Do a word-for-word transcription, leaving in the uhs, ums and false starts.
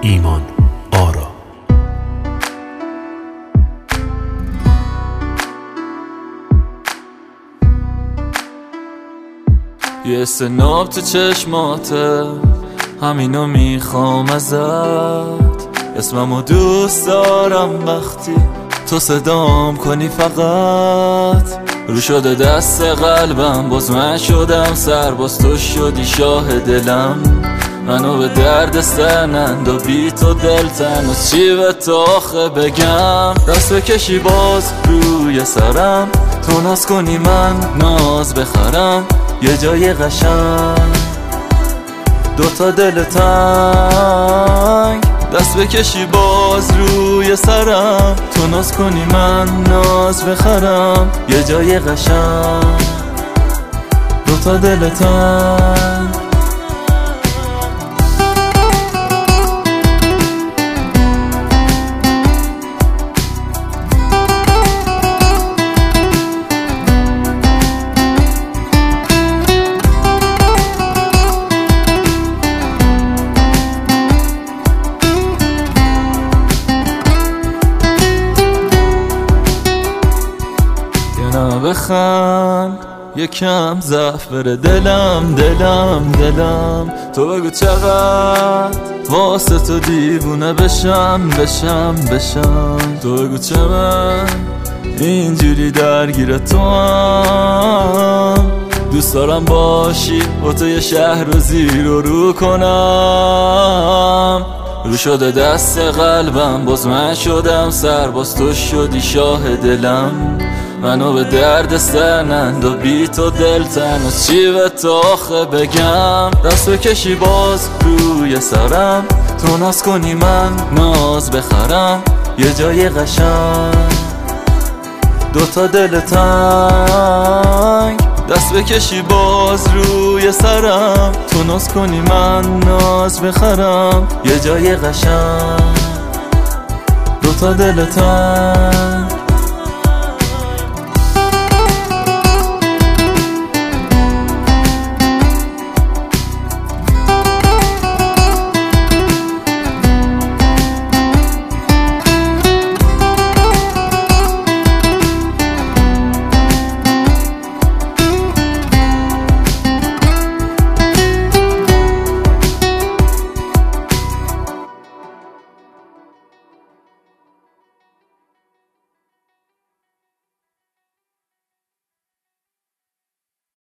ایمان آرا. یه سناب تو چشماته، همینو میخوام ازت. اسممو دوست دارم وقتی تو صدام کنی فقط. رو شده دست قلبم، باز من شدم سر، باز تو شدی شاه دلم. منو به درد سنند و بی تو دلتن، از چی به تو آخه بگم؟ دست بکشی باز روی سرم، تو ناز کنی من ناز بخرم. یه جای قشنگ دوتا دل تنگ، دست بکشی باز روی سرم، تو ناز کنی من ناز بخرم. یه جای قشنگ دوتا دل تنگ. بخند یکم ضعف بره دلم دلم دلم. تو بگو چقدر واسه تو دیوونه بشم بشم بشم. تو بگو چقدر اینجوری درگیر تو هم. دوست دارم باشی با تو یه شهر رو زیر و رو کنم. رو شده دست قلبم، باز من شدم سر، باز تو شدی شاه دلم. منو به درد سنند و بی تو دلتن، از چی به تو آخه بگم؟ دست بکشی باز روی سرم، تو ناز کنی من ناز بخرم. یه جای قشنگ دوتا دل تنگ، دست بکشی باز روی سرم، تو ناز کنی من ناز بخرم. یه جای قشنگ دوتا دل تنگ.